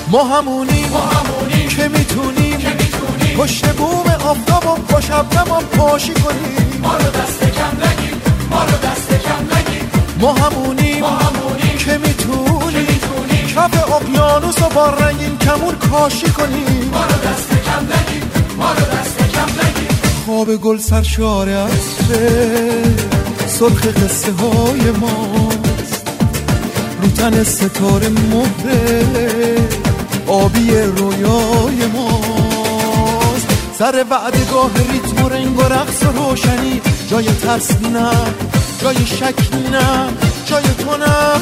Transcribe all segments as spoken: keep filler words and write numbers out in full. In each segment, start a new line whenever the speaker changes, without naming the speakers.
ما همونیم که میتونیم پشت بوم آفتاب و با شبنم پاشی کنیم.
ما رو دست کم نگیر، ما رو دست کم نگیر.
ما همونیم که میتونیم کف اقیانوس و با رنگین کمون کاشی کنیم.
ما رو دست کم نگیر، ما رو دست کم نگیر.
خواب گل سرشار عطره سرخ قصه های ماست، رو تن ستاره مهره آبی رویای ماست. سر وعدگاه ریتم و رنگ و رقص و روشنی، جای ترس نه، جای شک نه، جای تو نه،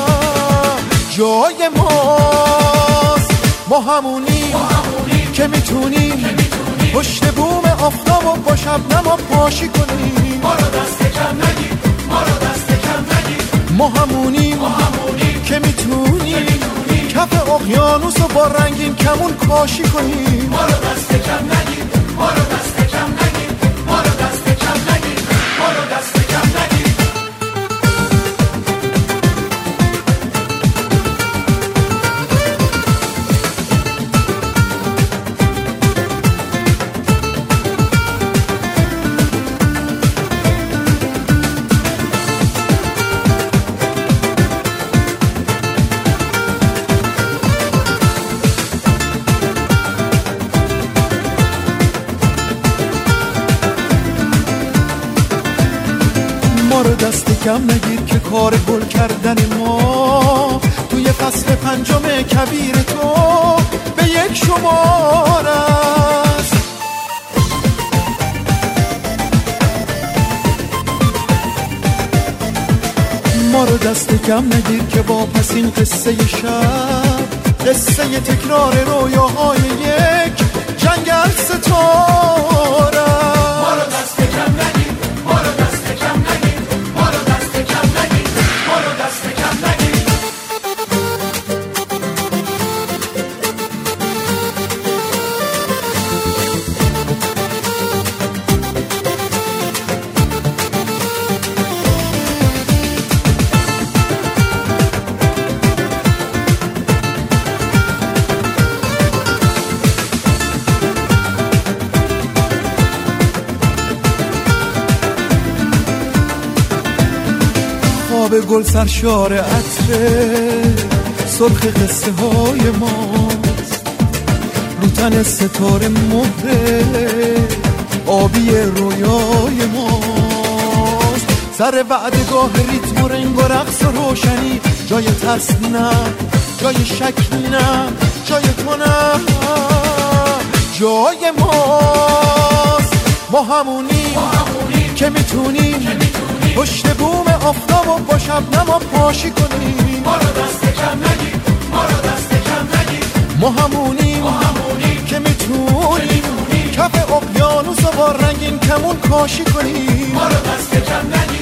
جای ماست. ما همونیم که میتونیم پشت بوم آفتاب و با شبنم پاشی کنیم.
ما رو دست کم نگیر، ما رو دست کم نگیر.
ما همونیم که میتونیم کف اقیانوس و با رنگین کمون کاشی کنیم.
ما رو دست کم نگیر، ما رو دست کم نگیر. ما رو دست کم نگیر، ما رو دست کم نگیر.
ما رو دست کم نگیر که کار گل کردن ما توی فصل پنجم کبیر تو به یک شمار است. ما رو دست کم نگیر که با پس این قصه شب، قصه تکرار رویاهای یک جنگل ستاره است.
ما رو دست کم نگیر، ما رو دست کم نگیر. ما رو دست کم نگیر، ما رو دست کم نگیر.
خواب گل سرشار عطره سرخ قصه های ماست، رو تن ستاره مهره آبی رویای ماست. سر وعدگاه ریتم و رنگ و رقص و روشنی، جای ترس نه، جای شک نه، جای تو نه، جای ماست. ما همونیم که میتونیم پشت بوم آفتاب و با شبنم پاشی کنیم.
ما رو دست کم نگیر، ما رو دست کم نگیر.
ما همونیم که میتونیم کف اقیانوس و با رنگین کمون کاشی کنیم.
ما رو دست کم نگیر.